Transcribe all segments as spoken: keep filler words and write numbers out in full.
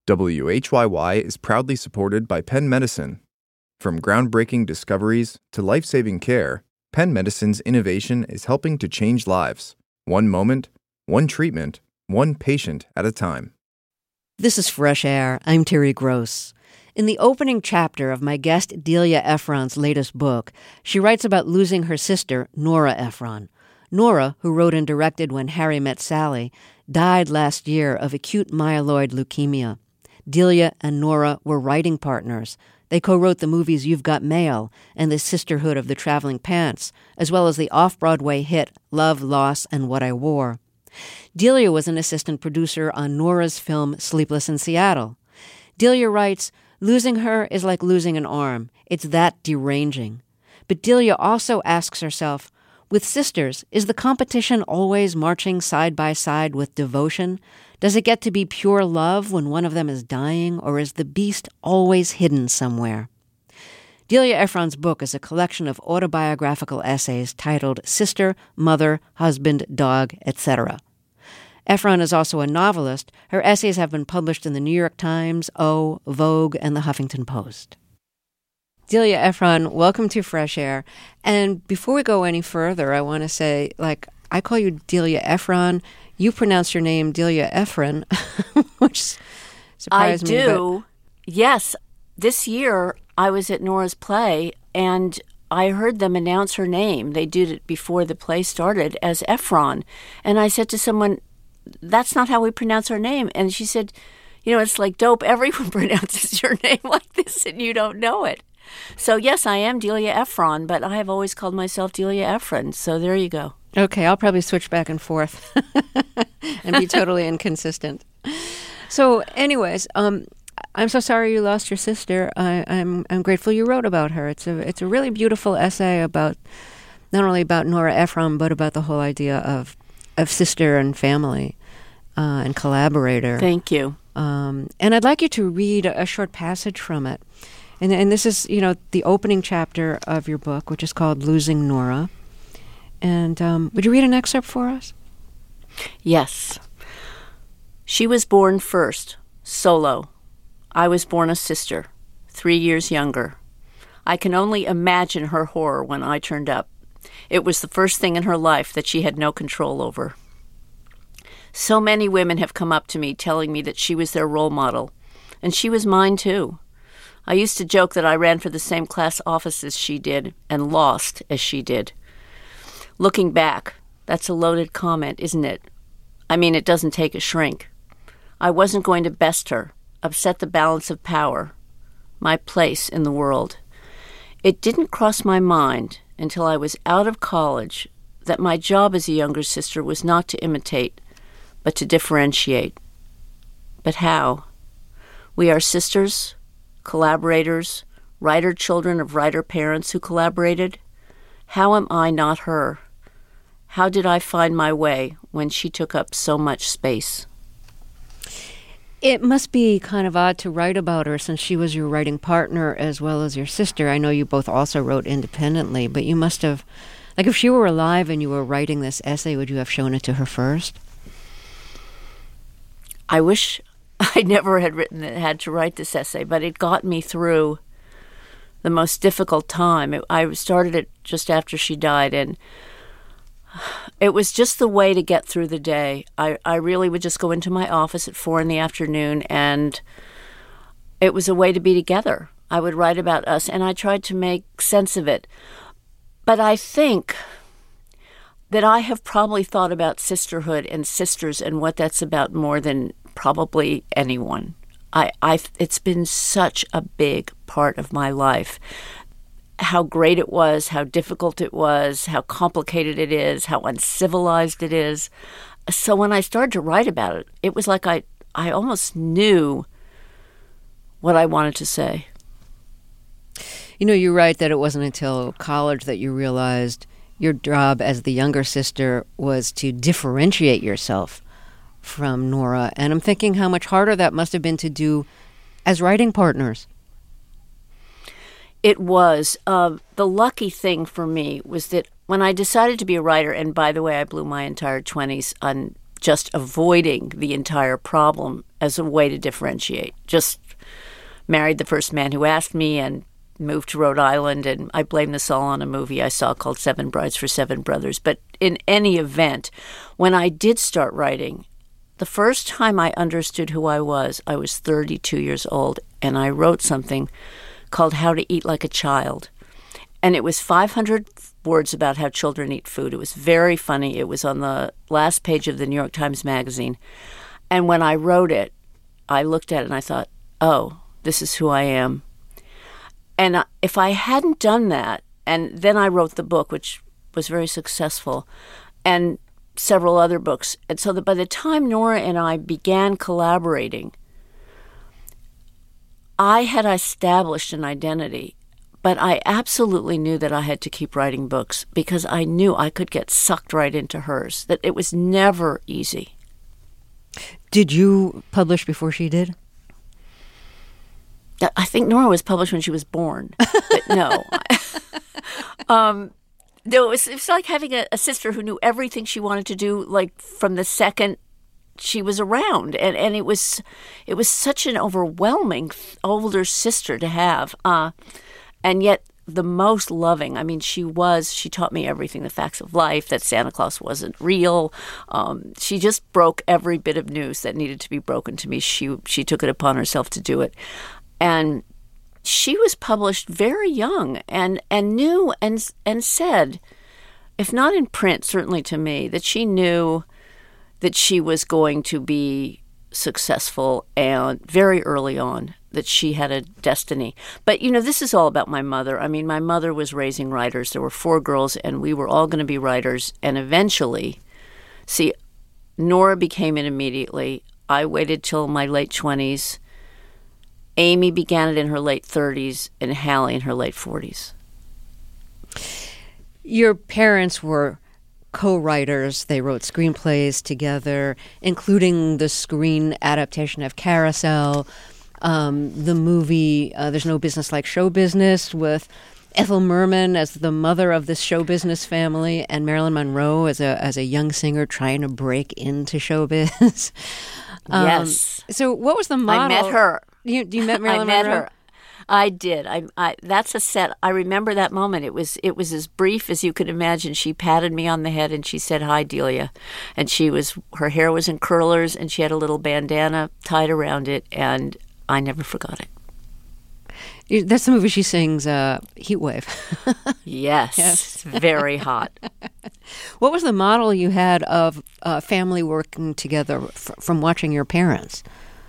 W H Y Y is proudly supported by Penn Medicine. From groundbreaking discoveries to life-saving care, Penn Medicine's innovation is helping to change lives, one moment, one treatment, one patient at a time. This is Fresh Air. I'm Terry Gross. In the opening chapter of my guest Delia Ephron's latest book, she writes about losing her sister, Nora Ephron. Nora, who wrote and directed When Harry Met Sally, died last year of acute myeloid leukemia. Delia and Nora were writing partners. They co-wrote the movies You've Got Mail and The Sisterhood of the Traveling Pants, as well as the off-Broadway hit Love, Loss, and What I Wore. Delia was an assistant producer on Nora's film Sleepless in Seattle. Delia writes, "Losing her is like losing an arm. It's that deranging." But Delia also asks herself, with sisters, is the competition always marching side by side with devotion? Does it get to be pure love when one of them is dying, or is the beast always hidden somewhere? Delia Ephron's book is a collection of autobiographical essays titled Sister, Mother, Husband, Dog, et cetera. Ephron is also a novelist. Her essays have been published in the New York Times, O, Vogue, and the Huffington Post. Delia Ephron, welcome to Fresh Air. And before we go any further, I want to say, like, I call you Delia Ephron. You pronounce your name Delia Ephron, which surprised I me. I do. But... Yes. This year, I was at Nora's play, and I heard them announce her name. They did it before the play started as Ephron. And I said to someone, that's not how we pronounce her name. And she said, you know, it's like dope. Everyone pronounces your name like this, and you don't know it. So, yes, I am Delia Ephron, but I have always called myself Delia Ephron. So there you go. Okay, I'll probably switch back and forth and be totally inconsistent. So anyways, um, I'm so sorry you lost your sister. I, I'm I'm grateful you wrote about her. It's a it's a really beautiful essay about not only about Nora Ephron, but about the whole idea of of sister and family uh, and collaborator. Thank you. Um, and I'd like you to read a, a short passage from it. And and this is, you know, the opening chapter of your book, which is called Losing Nora. And um, would you read an excerpt for us? Yes. She was born first, solo. I was born a sister, three years younger. I can only imagine her horror when I turned up. It was the first thing in her life that she had no control over. So many women have come up to me telling me that she was their role model, and she was mine too. I used to joke that I ran for the same class office as she did and lost as she did. Looking back, that's a loaded comment, isn't it? I mean, it doesn't take a shrink. I wasn't going to best her, upset the balance of power, my place in the world. It didn't cross my mind until I was out of college that my job as a younger sister was not to imitate, but to differentiate. But how? We are sisters, collaborators, writer children of writer parents who collaborated. How am I not her? How did I find my way when she took up so much space? It must be kind of odd to write about her since she was your writing partner as well as your sister. I know you both also wrote independently, but you must have, like if she were alive and you were writing this essay, would you have shown it to her first? I wish I never had written it, had to write this essay, but it got me through the most difficult time. It, I started it just after she died, and it was just the way to get through the day. I, I really would just go into my office at four in the afternoon, and it was a way to be together. I would write about us, and I tried to make sense of it. But I think that I have probably thought about sisterhood and sisters and what that's about more than probably anyone. I, I, it's been such a big part of my life. How great it was, how difficult it was, how complicated it is, how uncivilized it is. So when I started to write about it, it was like I, I almost knew what I wanted to say. You know, you write that it wasn't until college that you realized your job as the younger sister was to differentiate yourself from Nora. And I'm thinking how much harder that must have been to do as writing partners. It was. Uh, the lucky thing for me was that when I decided to be a writer, and by the way, I blew my entire twenties on just avoiding the entire problem as a way to differentiate. Just married the first man who asked me and moved to Rhode Island, and I blame this all on a movie I saw called Seven Brides for Seven Brothers. But in any event, when I did start writing, the first time I understood who I was, I was thirty-two years old, and I wrote something called How to Eat Like a Child. And it was five hundred words about how children eat food. It was very funny. It was on the last page of the New York Times Magazine. And when I wrote it, I looked at it and I thought, oh, this is who I am. And if I hadn't done that, and then I wrote the book, which was very successful, and several other books. And so that by the time Nora and I began collaborating, I had established an identity, but I absolutely knew that I had to keep writing books because I knew I could get sucked right into hers, that it was never easy. Did you publish before she did? I think Nora was published when she was born, but no. um, no, it was, it was like having a, a sister who knew everything she wanted to do, like from the second she was around, and, and it was it was such an overwhelming older sister to have, uh, and yet the most loving. I mean, she was. She taught me everything: the facts of life, that Santa Claus wasn't real. Um, she just broke every bit of news that needed to be broken to me. She she took it upon herself to do it, and she was published very young, and and knew and and said, if not in print, certainly to me, that she knew that she was going to be successful, and very early on that she had a destiny. But, you know, this is all about my mother. I mean, my mother was raising writers. There were four girls, and we were all going to be writers. And eventually, see, Nora became it immediately. I waited till my late twenties. Amy began it in her late thirties, and Hallie in her late forties. Your parents were co-writers. They wrote screenplays together, including the screen adaptation of Carousel, um, the movie uh, There's No Business Like Show Business, with Ethel Merman as the mother of this show business family, and Marilyn Monroe as a as a young singer trying to break into showbiz. um, yes. So what was the model? I met her. You, you met Marilyn I met Monroe? her. I did. I, I. That's a set. I remember that moment. It was. It was as brief as you could imagine. She patted me on the head and she said, "Hi, Delia," and she was. Her hair was in curlers and she had a little bandana tied around it, and I never forgot it. That's the movie she sings, uh, Heat Wave. Yes, yes. Very hot. What was the model you had of uh, family working together f- from watching your parents?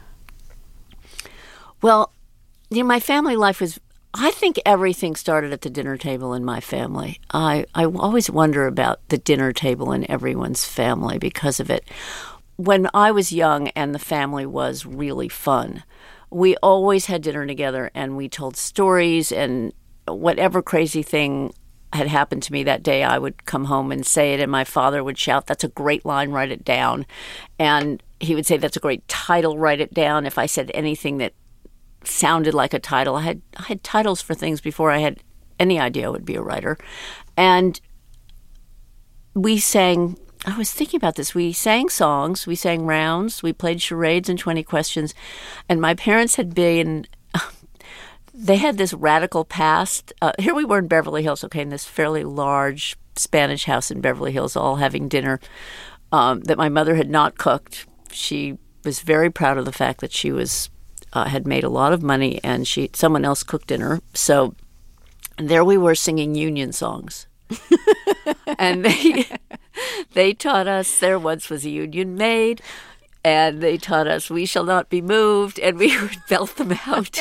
Well, you know, my family life was, I think everything started at the dinner table in my family. I, I always wonder about the dinner table in everyone's family because of it. When I was young and the family was really fun, we always had dinner together and we told stories, and whatever crazy thing had happened to me that day, I would come home and say it, and my father would shout, "That's a great line, write it down." And he would say, "That's a great title, write it down." If I said anything that sounded like a title. I had I had titles for things before I had any idea I would be a writer. And we sang, I was thinking about this, we sang songs, we sang rounds, we played charades and twenty questions, and my parents had been, they had this radical past. Uh, here we were in Beverly Hills, okay, in this fairly large Spanish house in Beverly Hills, all having dinner um, that my mother had not cooked. She was very proud of the fact that she was Uh, had made a lot of money, and she someone else cooked dinner. So there we were singing union songs. And they they taught us "There Once Was a Union Made," and they taught us "We Shall Not Be Moved," and we would belt them out.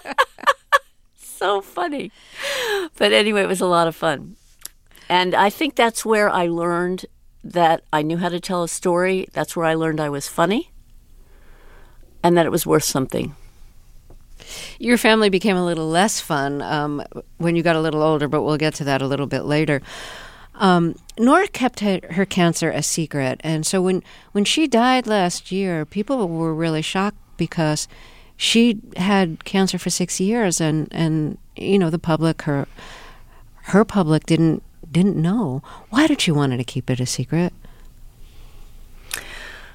So funny. But anyway, it was a lot of fun. And I think that's where I learned that I knew how to tell a story. That's where I learned I was funny, and that it was worth something. Your family became a little less fun um, when you got a little older, but we'll get to that a little bit later. Um, Nora kept her, her cancer a secret, and so when, when she died last year, people were really shocked because she had cancer for six years, and, and you know, the public, her her public didn't didn't know. Why did she want to keep it a secret?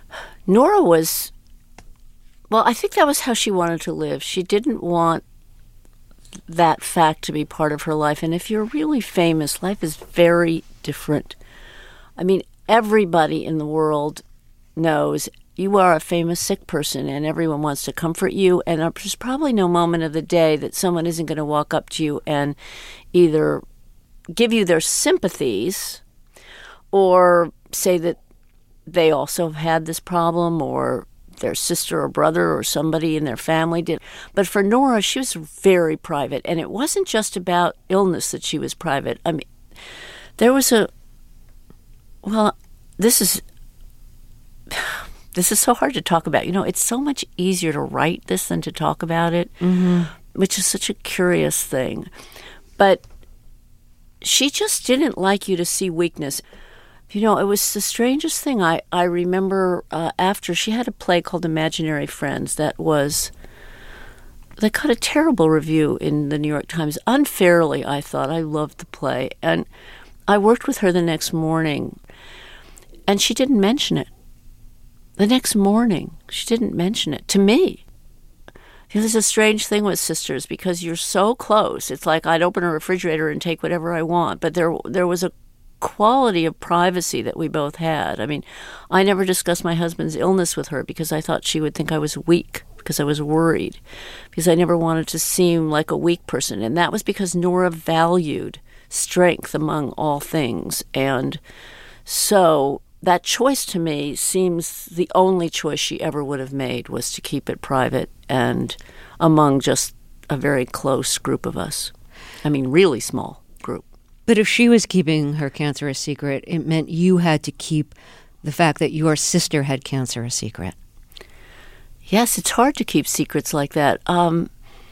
Nora was, well, I think that was how she wanted to live. She didn't want that fact to be part of her life. And if you're really famous, life is very different. I mean, everybody in the world knows you are a famous sick person and everyone wants to comfort you. And there's probably no moment of the day that someone isn't going to walk up to you and either give you their sympathies or say that they also have had this problem, or their sister or brother or somebody in their family did. But for Nora, she was very private. And it wasn't just about illness that she was private. I mean, there was a, well, this is, this is so hard to talk about. You know, it's so much easier to write this than to talk about it, mm-hmm. which is such a curious thing. But she just didn't like you to see weakness. You know, it was the strangest thing. I, I remember uh, after she had a play called Imaginary Friends that was, that got a terrible review in the New York Times. Unfairly, I thought. I loved the play. And I worked with her the next morning, and she didn't mention it. The next morning, she didn't mention it to me. You know, there's a strange thing with sisters because you're so close. It's like I'd open a refrigerator and take whatever I want, but there there was a quality of privacy that we both had. I mean, I never discussed my husband's illness with her because I thought she would think I was weak, because I was worried, because I never wanted to seem like a weak person. And that was because Nora valued strength among all things. And so that choice to me seems the only choice she ever would have made, was to keep it private and among just a very close group of us. I mean, really small group. But if she was keeping her cancer a secret, it meant you had to keep the fact that your sister had cancer a secret. Yes, it's hard to keep secrets like that. Um,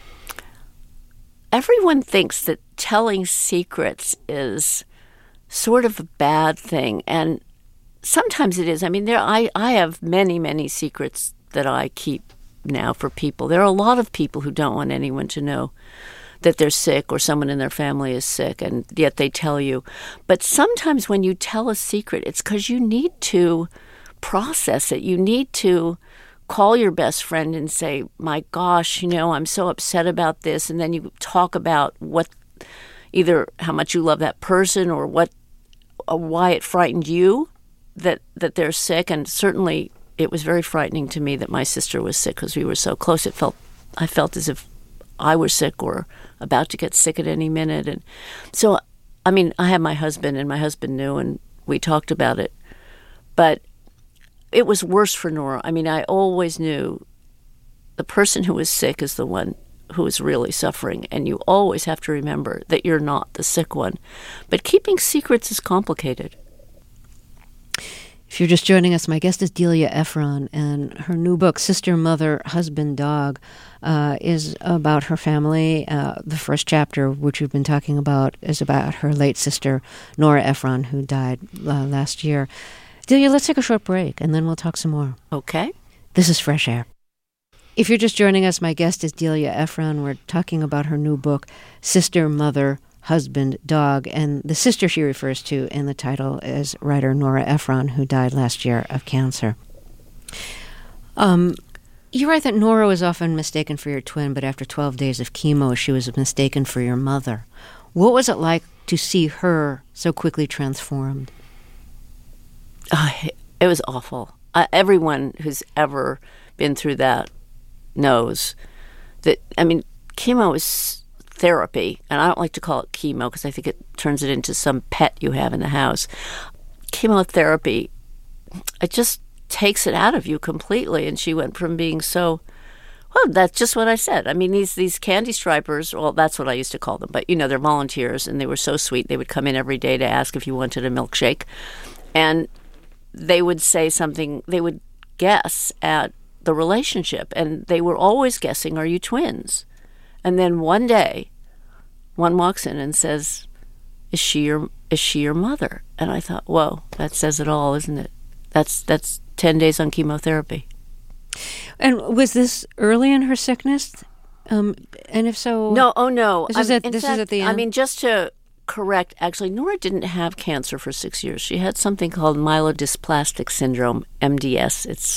everyone thinks that telling secrets is sort of a bad thing, and sometimes it is. I mean, there I, I have many, many secrets that I keep now for people. There are a lot of people who don't want anyone to know that they're sick or someone in their family is sick, and yet they tell you. But sometimes when you tell a secret, it's because you need to process it. You need to call your best friend and say, my gosh, you know, I'm so upset about this. And then you talk about what, either how much you love that person or what, or why it frightened you that, that they're sick. And certainly it was very frightening to me that my sister was sick because we were so close. It felt, I felt as if I were sick or about to get sick at any minute. And so, I mean, I had my husband, and my husband knew, and we talked about it. But it was worse for Nora. I mean, I always knew the person who was sick is the one who is really suffering, and you always have to remember that you're not the sick one. But keeping secrets is complicated. If you're just joining us, my guest is Delia Ephron, and her new book, Sister, Mother, Husband, Dog, uh, is about her family. Uh, the first chapter, which we've been talking about, is about her late sister, Nora Ephron, who died uh, last year. Delia, let's take a short break, and then we'll talk some more. Okay. This is Fresh Air. If you're just joining us, my guest is Delia Ephron. We're talking about her new book, Sister, Mother, Husband, Dog, and the sister she refers to in the title is writer Nora Ephron, who died last year of cancer. Um, you write that Nora was often mistaken for your twin, but after twelve days of chemo, she was mistaken for your mother. What was it like to see her so quickly transformed? Uh, it was awful. Uh, everyone who's ever been through that knows that, I mean, chemo is therapy, and I don't like to call it chemo because I think it turns it into some pet you have in the house. Chemotherapy, it just takes it out of you completely, and she went from being so, well, that's just what I said. I mean, these these candy stripers, well, that's what I used to call them, but, you know, they're volunteers, and they were so sweet. They would come in every day to ask if you wanted a milkshake, and they would say something, they would guess at the relationship, and they were always guessing, are you twins? And then one day, one walks in and says, "Is she your is she your mother?" And I thought, "Whoa, that says it all, isn't it? That's that's ten days on chemotherapy." And was this early in her sickness? Um, and if so, no, oh no, this, is I mean, at, this fact, is at the end. I mean, just to correct, actually, Nora didn't have cancer for six years. She had something called myelodysplastic syndrome, M D S. It's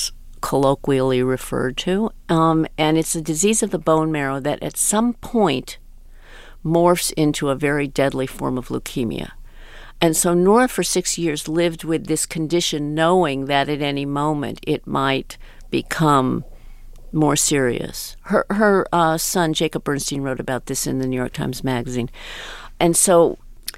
colloquially referred to. Um, and it's a disease of the bone marrow that at some point morphs into a very deadly form of leukemia. And so Nora for six years lived with this condition, knowing that at any moment it might become more serious. Her her uh, son, Jacob Bernstein, wrote about this in the New York Times Magazine. And so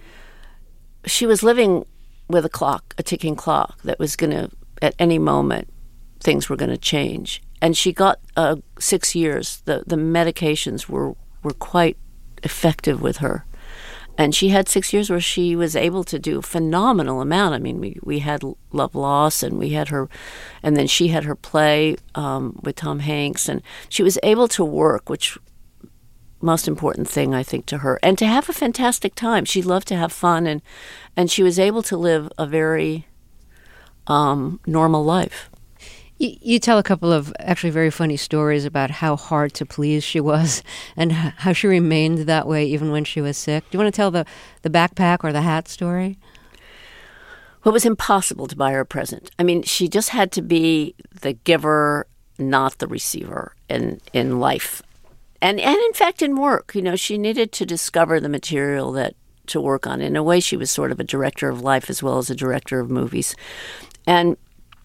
she was living with a clock, a ticking clock, that was going to, at any moment, things were going to change. And she got uh, six years. The, the medications were, were quite effective with her. And she had six years where she was able to do a phenomenal amount. I mean, we, we had Love Loss, and we had her, and then she had her play um, with Tom Hanks, and she was able to work, which most important thing, I think, to her, and to have a fantastic time. She loved to have fun, and, and she was able to live a very um, normal life. You, you tell a couple of actually very funny stories about how hard to please she was and how she remained that way even when she was sick. Do you want to tell the, the backpack or the hat story? Well, it was impossible to buy her a present. I mean, she just had to be the giver, not the receiver in, in life. And, and in fact, in work, you know, she needed to discover the material that to work on. In a way, she was sort of a director of life as well as a director of movies. And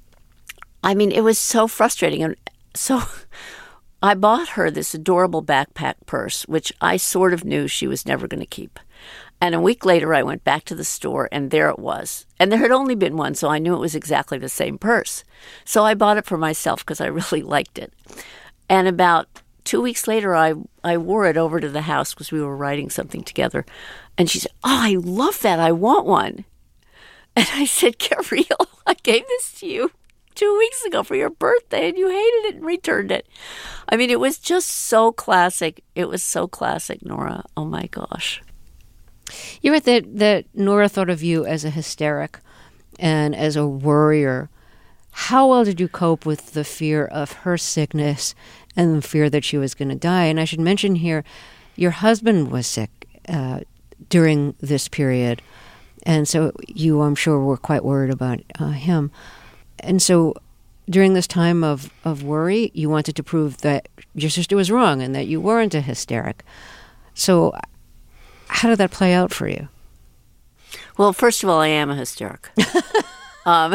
I mean, it was so frustrating. And so I bought her this adorable backpack purse, which I sort of knew she was never going to keep. And a week later, I went back to the store, and there it was. And there had only been one, so I knew it was exactly the same purse. So I bought it for myself because I really liked it. And about two weeks later, I, I wore it over to the house because we were writing something together. And she said, "Oh, I love that. I want one." And I said, "Get real. I gave this to you two weeks ago for your birthday, and you hated it and returned it." I mean, it was just so classic. It was so classic, Nora. Oh, my gosh. You read that, that Nora thought of you as a hysteric and as a worrier. How well did you cope with the fear of her sickness and the fear that she was going to die? And I should mention here, your husband was sick uh, during this period, and so you, I'm sure, were quite worried about uh, him. And so during this time of, of worry, you wanted to prove that your sister was wrong and that you weren't a hysteric. So how did that play out for you? Well, first of all, I am a hysteric. um,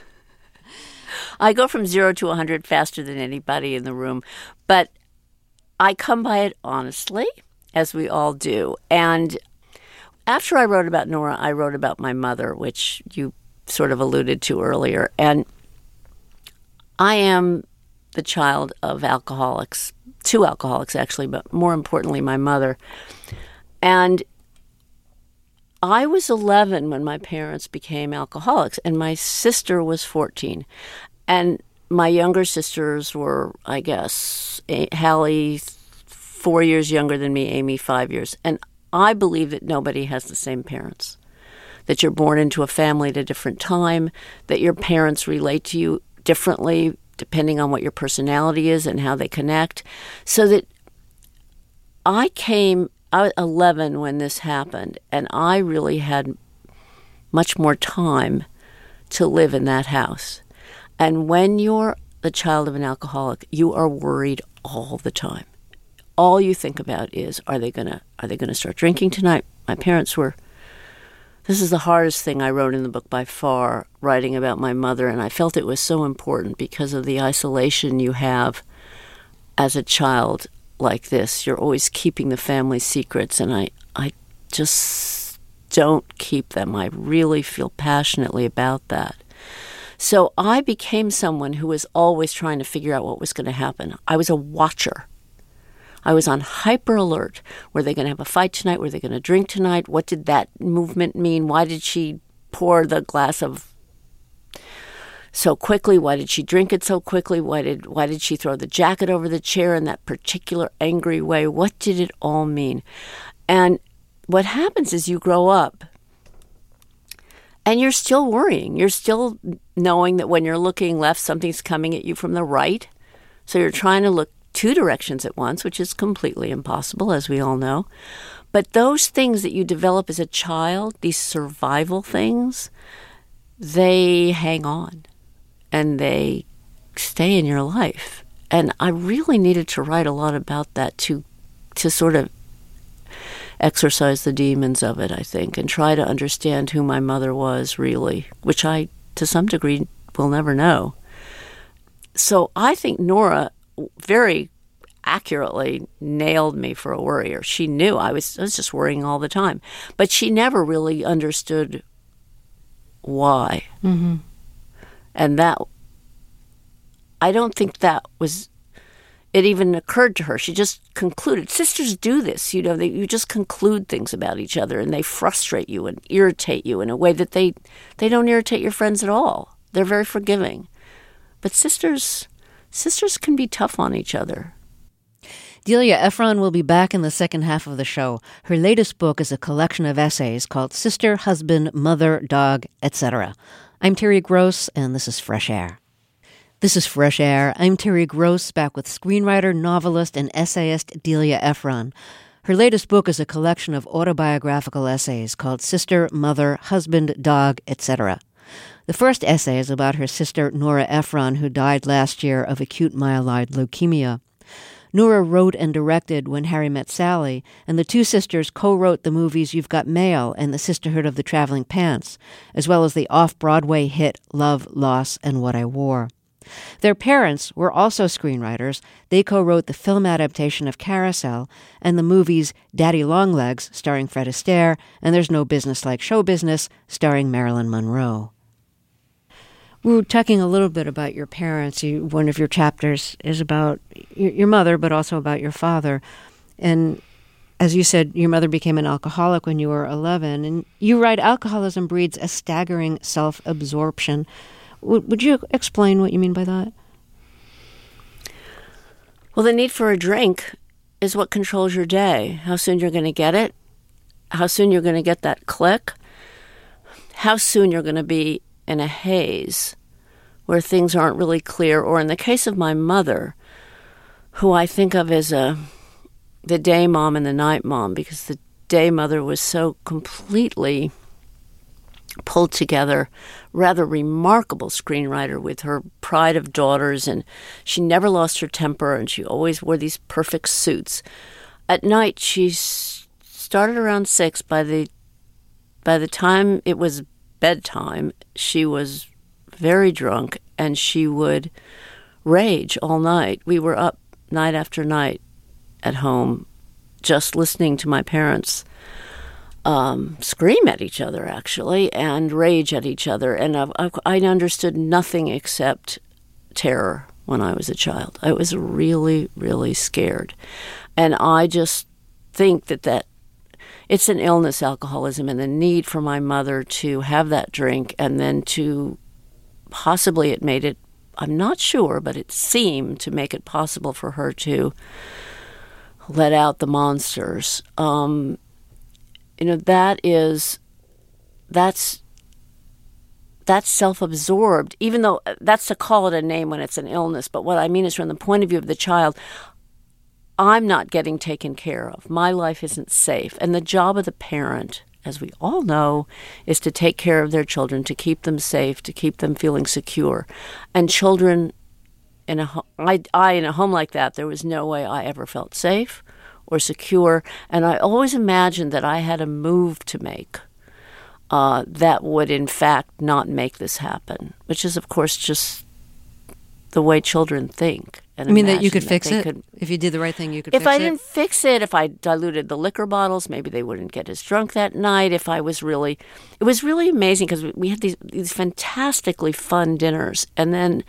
I go from zero to one hundred faster than anybody in the room. But I come by it honestly, as we all do. And after I wrote about Nora, I wrote about my mother, which you sort of alluded to earlier. And I am the child of alcoholics, two alcoholics actually, but more importantly, my mother. And I was eleven when my parents became alcoholics, and my sister was fourteen. And my younger sisters were, I guess, Hallie, four years younger than me, Amy, five years. And I believe that nobody has the same parents, that you're born into a family at a different time, that your parents relate to you differently depending on what your personality is and how they connect. So that I came, I was eleven when this happened, and I really had much more time to live in that house. And when you're the child of an alcoholic, you are worried all the time. All you think about is, are they gonna are they gonna start drinking tonight? My parents were. This is the hardest thing I wrote in the book by far, writing about my mother, and I felt it was so important because of the isolation you have as a child like this. You're always keeping the family secrets, and I, I just don't keep them. I really feel passionately about that. So I became someone who was always trying to figure out what was going to happen. I was a watcher. I was on hyper alert. Were they going to have a fight tonight? Were they going to drink tonight? What did that movement mean? Why did she pour the glass of so quickly? Why did she drink it so quickly? Why did why did she throw the jacket over the chair in that particular angry way? What did it all mean? And what happens is you grow up and you're still worrying. You're still knowing that when you're looking left, something's coming at you from the right. So you're trying to look two directions at once, which is completely impossible, as we all know. But those things that you develop as a child, these survival things, they hang on and they stay in your life. And I really needed to write a lot about that to to sort of exorcise the demons of it, I think, and try to understand who my mother was really, which I, to some degree, will never know. So I think Nora very accurately nailed me for a worrier. She knew I was, I was just worrying all the time. But she never really understood why. Mm-hmm. And that, I don't think that was, it even occurred to her. She just concluded. Sisters do this, you know, they, you just conclude things about each other, and they frustrate you and irritate you in a way that they, they don't irritate your friends at all. They're very forgiving. But sisters, sisters can be tough on each other. Delia Ephron will be back in the second half of the show. Her latest book is a collection of essays called Sister, Husband, Mother, Dog, et cetera. I'm Terry Gross, and this is Fresh Air. This is Fresh Air. I'm Terry Gross, back with screenwriter, novelist, and essayist Delia Ephron. Her latest book is a collection of autobiographical essays called Sister, Mother, Husband, Dog, et cetera. The first essay is about her sister, Nora Ephron, who died last year of acute myeloid leukemia. Nora wrote and directed When Harry Met Sally, and the two sisters co-wrote the movies You've Got Mail and The Sisterhood of the Traveling Pants, as well as the off-Broadway hit Love, Loss, and What I Wore. Their parents were also screenwriters. They co-wrote the film adaptation of Carousel and the movies Daddy Longlegs, starring Fred Astaire, and There's No Business Like Show Business, starring Marilyn Monroe. We were talking a little bit about your parents. You, one of your chapters is about your, your mother, but also about your father. And as you said, your mother became an alcoholic when you were eleven. And you write, alcoholism breeds a staggering self-absorption. W- would you explain what you mean by that? Well, the need for a drink is what controls your day. How soon you're going to get it, how soon you're going to get that click, how soon you're going to be in a haze where things aren't really clear. Or in the case of my mother, who I think of as a the day mom and the night mom, because the day mother was so completely pulled together, rather remarkable screenwriter with her pride of daughters, and she never lost her temper, and she always wore these perfect suits. At night, she s- started around six. By the by the time it was bedtime, she was very drunk, and she would rage all night. We were up night after night at home just listening to my parents um, scream at each other, actually, and rage at each other. And I, I understood nothing except terror when I was a child. I was really, really scared. And I just think that that it's an illness, alcoholism, and the need for my mother to have that drink, and then to possibly it made it, I'm not sure, but it seemed to make it possible for her to let out the monsters. Um, you know, that is, that's, that's self-absorbed, even though that's to call it a name when it's an illness. But what I mean is, from the point of view of the child, I'm not getting taken care of. My life isn't safe. And the job of the parent, as we all know, is to take care of their children, to keep them safe, to keep them feeling secure. And children, in a ho- I, I in a home like that, there was no way I ever felt safe or secure. And I always imagined that I had a move to make uh, that would, in fact, not make this happen, which is, of course, just the way children think. I mean that you could fix it? Could, if you did the right thing, you could fix it? If I didn't fix it, if I diluted the liquor bottles, maybe they wouldn't get as drunk that night. If I was really... It was really amazing because we had these, these fantastically fun dinners. And then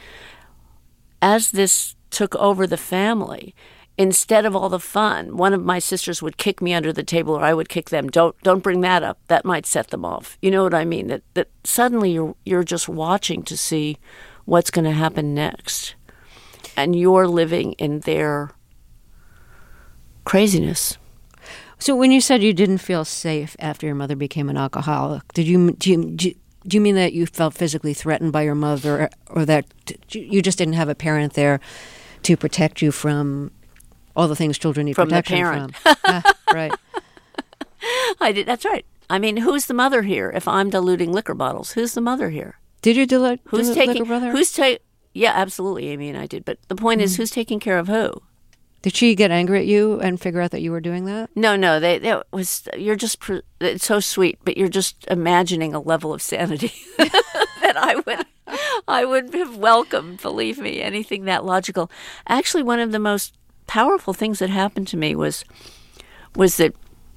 as this took over the family, instead of all the fun, one of my sisters would kick me under the table, or I would kick them. Don't don't bring that up. That might set them off. You know what I mean? That, that suddenly you're you're just watching to see what's going to happen next. And you're living in their craziness. So when you said you didn't feel safe after your mother became an alcoholic, did you do you, do you mean that you felt physically threatened by your mother, or that you just didn't have a parent there to protect you from all the things children need from protection the parent. from? ah, right. I did. That's right. I mean, who's the mother here? If I'm diluting liquor bottles, who's the mother here? Did you dilute? Who's dilute taking? liquor brother? Who's taking? Yeah, absolutely, Amy and I did. But the point mm. is, who's taking care of who? Did she get angry at you and figure out that you were doing that? No, no. They, they was you're just it's so sweet, but you're just imagining a level of sanity that I would I would have welcomed. Believe me, anything that logical. Actually, one of the most powerful things that happened to me was was that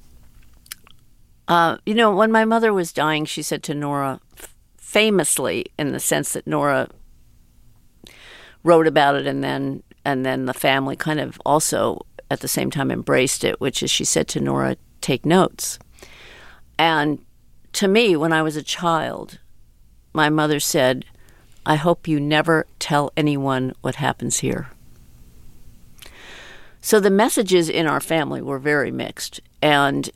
uh, you know, when my mother was dying, she said to Nora, famously, in the sense that Nora wrote about it and then. And then the family kind of also at the same time embraced it, which is she said to Nora, take notes. And to me, when I was a child, my mother said, I hope you never tell anyone what happens here. So the messages in our family were very mixed. And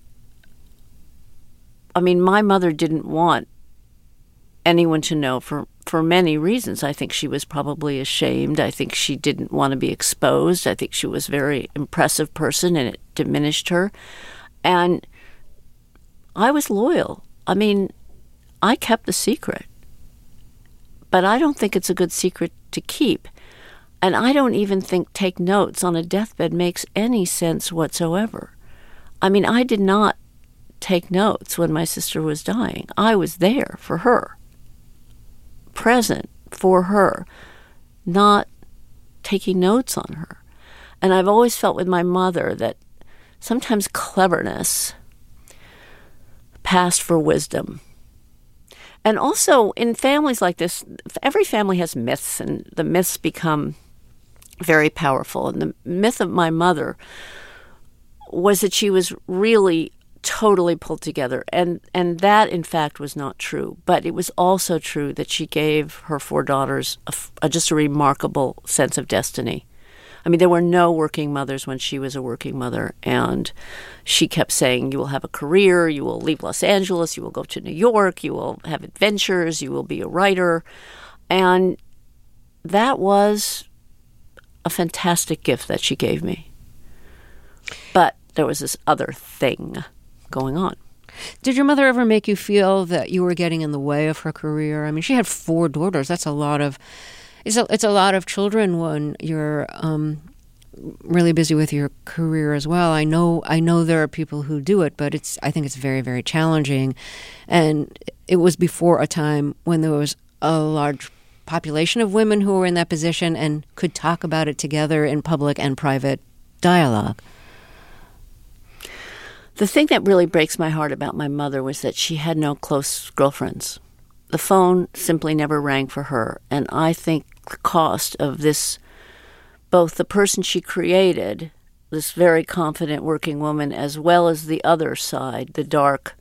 I mean, my mother didn't want anyone to know for for many reasons. I think she was probably ashamed. I think she didn't want to be exposed. I think she was a very impressive person and it diminished her. And I was loyal. I mean, I kept the secret. But I don't think it's a good secret to keep. And I don't even think take notes on a deathbed makes any sense whatsoever. I mean, I did not take notes when my sister was dying. I was there for her. Present for her, not taking notes on her. And I've always felt with my mother that sometimes cleverness passed for wisdom. And also in families like this, every family has myths, and the myths become very powerful. And the myth of my mother was that she was really totally pulled together. And, and that, in fact, was not true. But it was also true that she gave her four daughters a, a, just a remarkable sense of destiny. I mean, there were no working mothers when she was a working mother. And she kept saying, you will have a career, you will leave Los Angeles, you will go to New York, you will have adventures, you will be a writer. And that was a fantastic gift that she gave me. But there was this other thing going on. Did your mother ever make you feel that you were getting in the way of her career? I mean, she had four daughters. That's a lot of, it's a, it's a lot of children when you're um, really busy with your career as well. I know, I know there are people who do it, but it's, I think it's very, very challenging. And it was before a time when there was a large population of women who were in that position and could talk about it together in public and private dialogue. The thing that really breaks my heart about my mother was that she had no close girlfriends. The phone simply never rang for her. And I think the cost of this, both the person she created, this very confident working woman, as well as the other side, the dark,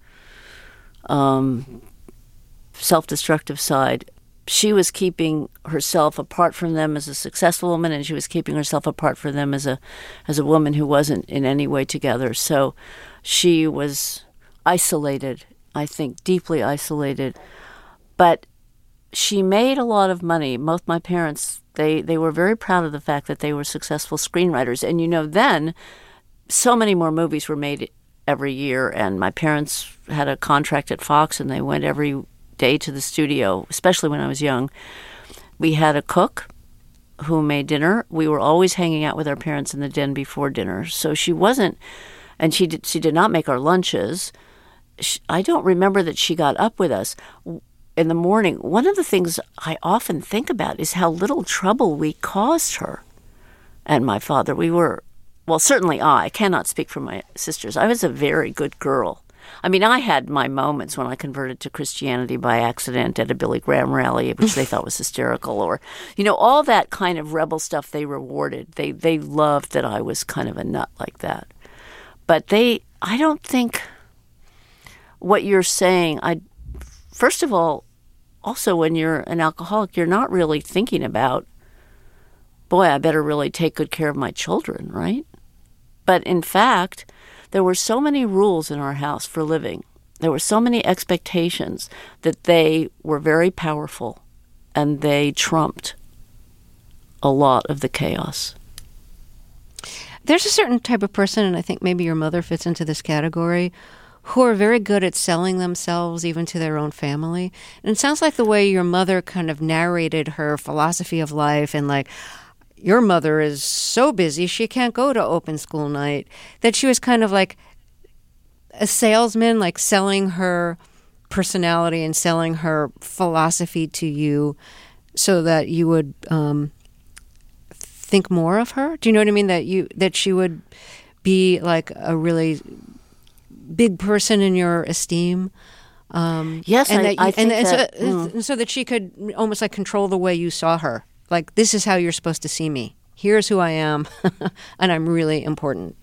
um, self-destructive side, she was keeping herself apart from them as a successful woman, and she was keeping herself apart from them as a as a woman who wasn't in any way together. So she was isolated, I think, deeply isolated. But she made a lot of money. Both my parents, they, they were very proud of the fact that they were successful screenwriters. And, you know, then so many more movies were made every year. And my parents had a contract at Fox, and they went every day to the studio, especially when I was young. We had a cook who made dinner. We were always hanging out with our parents in the den before dinner. So she wasn't, and she did, she did not make our lunches. She, I don't remember that she got up with us in the morning. One of the things I often think about is how little trouble we caused her and my father. We were, well, certainly I, I cannot speak for my sisters. I was a very good girl. I mean, I had my moments when I converted to Christianity by accident at a Billy Graham rally, which they thought was hysterical, or, you know, all that kind of rebel stuff they rewarded. They they loved that I was kind of a nut like that. But they, I don't think what you're saying, I, first of all, also when you're an alcoholic, you're not really thinking about, boy, I better really take good care of my children, right? But in fact, there were so many rules in our house for living. There were so many expectations that they were very powerful, and they trumped a lot of the chaos. There's a certain type of person, and I think maybe your mother fits into this category, who are very good at selling themselves even to their own family. And it sounds like the way your mother kind of narrated her philosophy of life, and like, your mother is so busy she can't go to open school night, that she was kind of like a salesman, like selling her personality and selling her philosophy to you so that you would um, think more of her. Do you know what I mean? That you that she would be like a really big person in your esteem. Um, yes, and I, that you, I think and, that, and, so, mm. and so that she could almost like control the way you saw her. Like, this is how you're supposed to see me. Here's who I am, and I'm really important.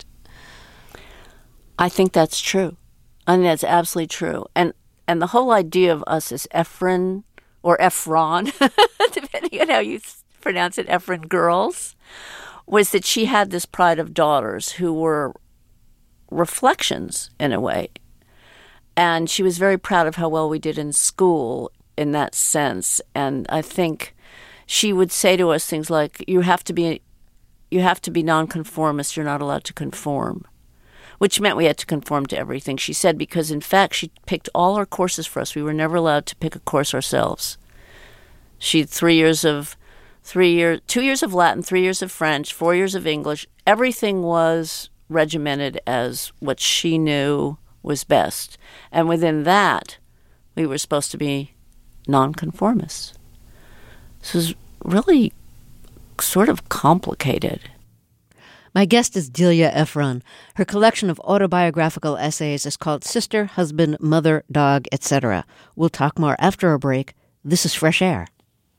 I think that's true. I think that's absolutely true. And and the whole idea of us as Ephron or Ephron, depending on how you pronounce it, Ephron girls, was that she had this pride of daughters who were reflections in a way. And she was very proud of how well we did in school in that sense. And I think she would say to us things like, you have to be you have to be nonconformist, you're not allowed to conform, which meant we had to conform to everything she said, because in fact she picked all our courses for us. We were never allowed to pick a course ourselves. She had three years of three years two years of Latin, three years of French, four years of English. Everything was regimented as what she knew was best. And within that, we were supposed to be nonconformists. This was really sort of complicated. My guest is Delia Ephron. Her collection of autobiographical essays is called Sister, Husband, Mother, Dog, et cetera. We'll talk more after a break. This is Fresh Air.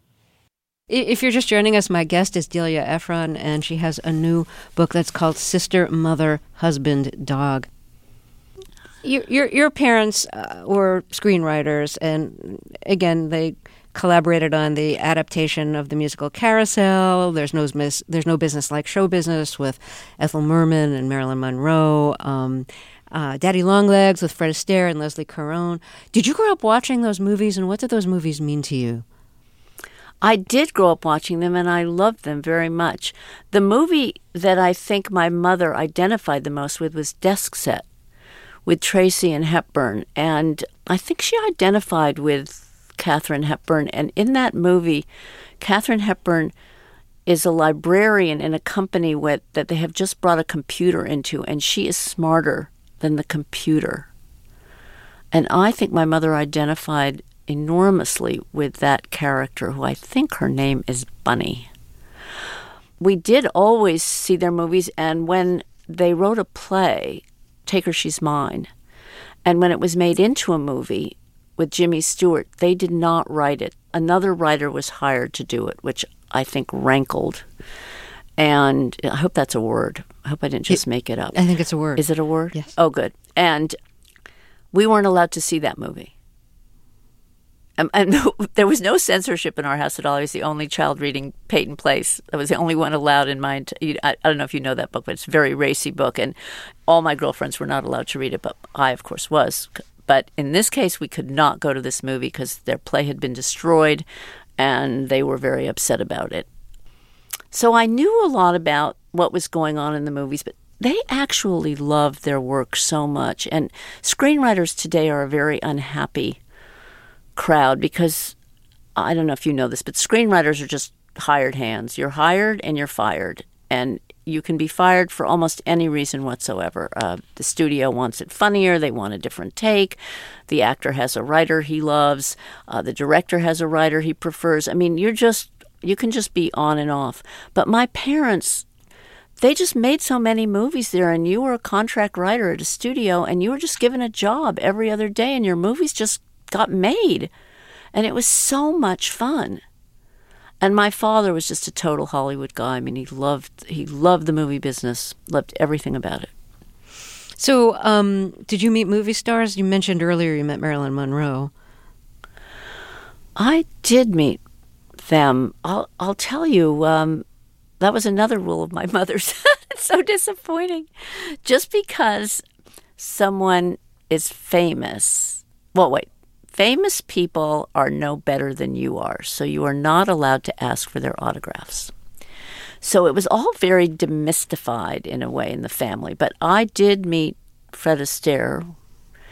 If you're just joining us, my guest is Delia Ephron, and she has a new book that's called Sister, Mother, Husband, Dog. Your your, your parents uh, were screenwriters, and again, they collaborated on the adaptation of the musical Carousel. There's no mis- there's no business like show business with Ethel Merman and Marilyn Monroe. Um, uh, Daddy Longlegs with Fred Astaire and Leslie Caron. Did you grow up watching those movies, and what did those movies mean to you? I did grow up watching them, and I loved them very much. The movie that I think my mother identified the most with was Desk Set, with Tracy and Hepburn. And I think she identified with Katharine Hepburn. And in that movie, Katharine Hepburn is a librarian in a company with, that they have just brought a computer into, and she is smarter than the computer. And I think my mother identified enormously with that character, who I think her name is Bunny. We did always see their movies, and when they wrote a play, Take Her, She's Mine, and when it was made into a movie with Jimmy Stewart, they did not write it. Another writer was hired to do it, which I think rankled. And I hope that's a word. I hope I didn't just make it up. I think it's a word. Is it a word? Yes. Oh, good. And we weren't allowed to see that movie. Um, and there was no censorship in our house at all. I was the only child reading Peyton Place. I was the only one allowed in my... I, I don't know if you know that book, but it's a very racy book. And all my girlfriends were not allowed to read it, but I, of course, was. But in this case, we could not go to this movie because their play had been destroyed, and they were very upset about it. So I knew a lot about what was going on in the movies, but they actually loved their work so much. And screenwriters today are a very unhappy crowd because, I don't know if you know this, but screenwriters are just hired hands. You're hired and you're fired. And you can be fired for almost any reason whatsoever. Uh, the studio wants it funnier. They want a different take. The actor has a writer he loves. Uh, the director has a writer he prefers. I mean, you're just, you can just be on and off. But my parents, they just made so many movies there, and you were a contract writer at a studio, and you were just given a job every other day, and your movies just got made. And it was so much fun. And my father was just a total Hollywood guy. I mean, he loved he loved the movie business, loved everything about it. So, um, did you meet movie stars? You mentioned earlier you met Marilyn Monroe. I did meet them. I'll I'll tell you, um, that was another rule of my mother's. It's so disappointing. Just because someone is famous, well, wait. Famous people are no better than you are, so you are not allowed to ask for their autographs. So it was all very demystified in a way in the family. But I did meet Fred Astaire,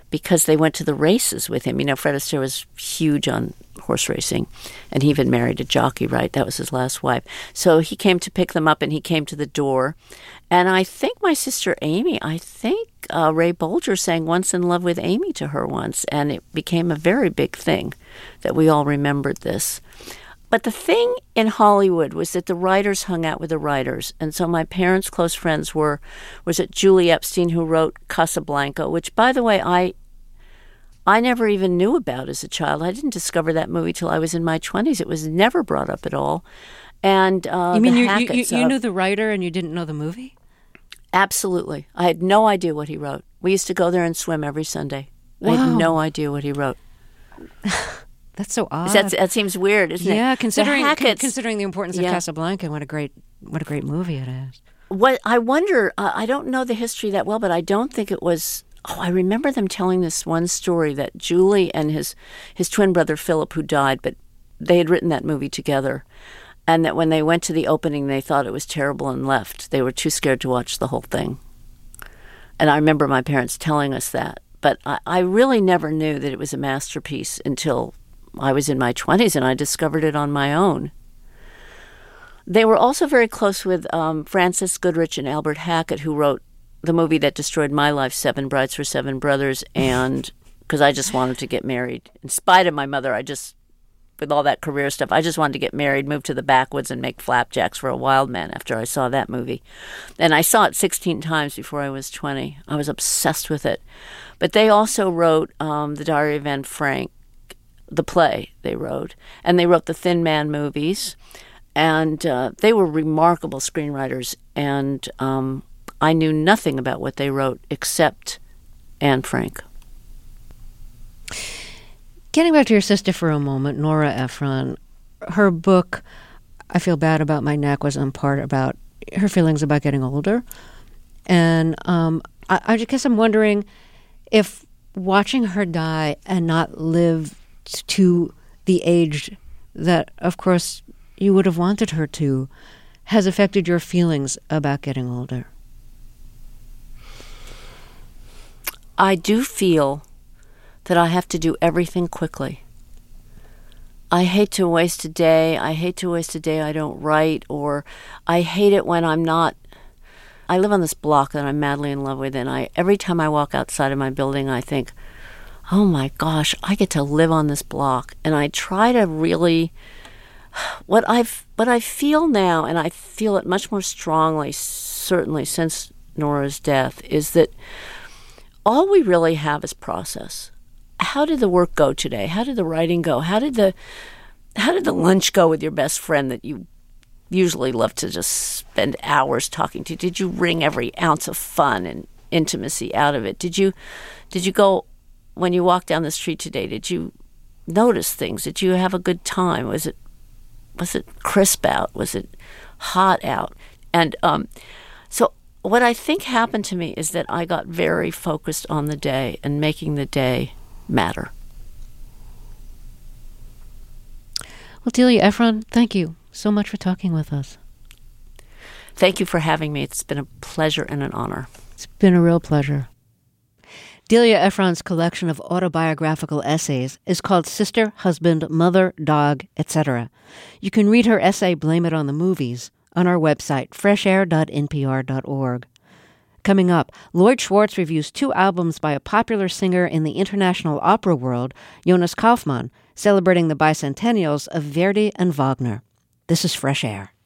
because they went to the races with him. You know, Fred Astaire was huge on horse racing, and he even married a jockey, right? That was his last wife. So he came to pick them up, and he came to the door. And I think my sister Amy, I think uh, Ray Bolger sang Once in Love with Amy to her once, and it became a very big thing that we all remembered this. But the thing in Hollywood was that the writers hung out with the writers. And so my parents' close friends were, was it Julie Epstein, who wrote Casablanca, which, by the way, I I never even knew about as a child. I didn't discover that movie till I was in my twenties. It was never brought up at all. And uh, You mean the you, you, Hackett's you of- knew the writer and you didn't know the movie? Absolutely. I had no idea what he wrote. We used to go there and swim every Sunday. I Wow. had no idea what he wrote. That's so odd. That, that seems weird, isn't it? yeah, The considering con- Hackett's- considering the importance Yeah. of Casablanca, what a great what a great movie it is. What I wonder, uh, I don't know the history that well, but I don't think it was. Oh, I remember them telling this one story that Julie and his his twin brother Philip, who died, but they had written that movie together, and that when they went to the opening, they thought it was terrible and left. They were too scared to watch the whole thing. And I remember my parents telling us that, but I, I really never knew that it was a masterpiece until I was in my twenties and I discovered it on my own. They were also very close with um, Francis Goodrich and Albert Hackett, who wrote the movie that destroyed my life, Seven Brides for Seven Brothers, and because I just wanted to get married. In spite of my mother, I just, with all that career stuff, I just wanted to get married, move to the backwoods, and make flapjacks for a wild man after I saw that movie. And I saw it sixteen times before I was twenty. I was obsessed with it. But they also wrote um, The Diary of Anne Frank, the play they wrote, and they wrote the Thin Man movies, and uh, they were remarkable screenwriters, and um, I knew nothing about what they wrote except Anne Frank. Getting back to your sister for a moment, Nora Ephron, her book, I Feel Bad About My Neck, was in part about her feelings about getting older. And um, I, I guess I'm wondering if watching her die and not live to the age that, of course, you would have wanted her to, has affected your feelings about getting older. I do feel that I have to do everything quickly. I hate to waste a day. I hate to waste a day I don't write, or I hate it when I'm not. I live on this block that I'm madly in love with, and I every time I walk outside of my building, I think, oh my gosh, I get to live on this block. And I try to really, what I've, what I feel now, and I feel it much more strongly, certainly since Nora's death, is that all we really have is process. How did the work go today? How did the writing go? How did the how did the lunch go with your best friend that you usually love to just spend hours talking to? Did you wring every ounce of fun and intimacy out of it? Did you did you go when you walked down the street today? Did you notice things? Did you have a good time? Was it was it crisp out? Was it hot out? And um, so what I think happened to me is that I got very focused on the day and making the day matter. Well, Delia Ephron, thank you so much for talking with us. Thank you for having me. It's been a pleasure and an honor. It's been a real pleasure. Delia Ephron's collection of autobiographical essays is called Sister, Husband, Mother, Dog, et cetera. You can read her essay, Blame It on the Movies, on our website, fresh air dot n p r dot org. Coming up, Lloyd Schwartz reviews two albums by a popular singer in the international opera world, Jonas Kaufmann, celebrating the bicentennials of Verdi and Wagner. This is Fresh Air.